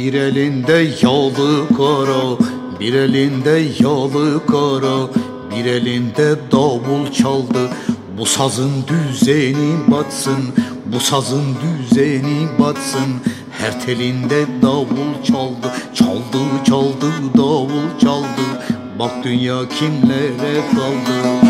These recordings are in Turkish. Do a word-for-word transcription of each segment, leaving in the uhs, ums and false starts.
Bir elinde yağlı kara, bir elinde yağlı kara, bir elinde davul çaldı. Bu sazın düzeni batsın, bu sazın düzeni batsın. Her telinde davul çaldı, çaldı çaldı davul çaldı. Bak dünya kimlere kaldı.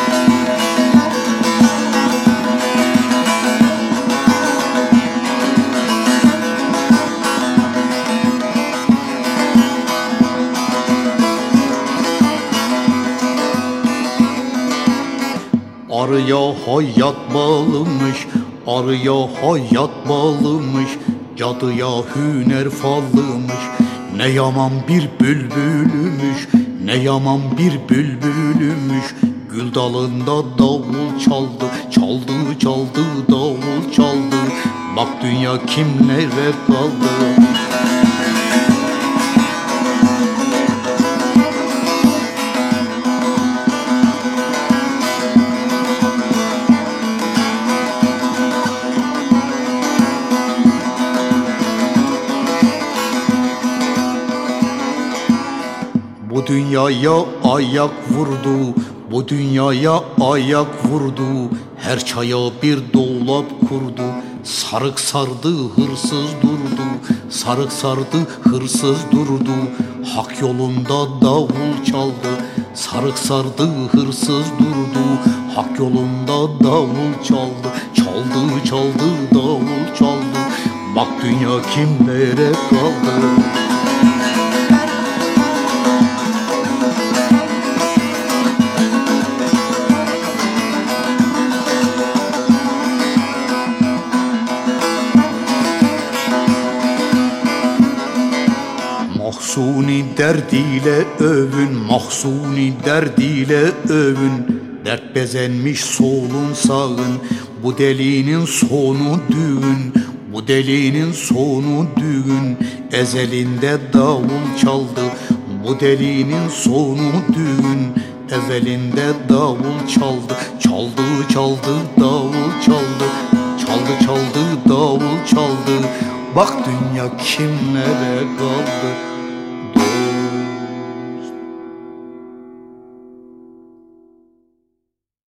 Arıya hayat bağlımış, arıya hayat bağlımış, cadıya hüner fallımış. Ne yaman bir bülbülümüş, ne yaman bir bülbülümüş. Gül dalında davul çaldı, çaldı çaldı davul çaldı. Bak dünya kimlere kaldı. Bu dünyaya ayak vurdu, bu dünyaya ayak vurdu. Her çaya bir dolap kurdu. Sarık sardı, hırsız durdu. Sarık sardı, hırsız durdu. Hak yolunda davul çaldı. Sarık sardı, hırsız durdu. Hak yolunda davul çaldı. Çaldı, çaldı, davul çaldı. Bak dünya kimlere kaldı. Mahsuni derdiyle övün, mahsuni derdiyle övün. Dert bezenmiş solun sağın, bu delinin sonu düğün. Bu delinin sonu düğün, ezelinde davul çaldı. Bu delinin sonu düğün, ezelinde davul çaldı. Çaldı çaldı davul çaldı, çaldı çaldı davul çaldı. Bak dünya kimlere kaldı.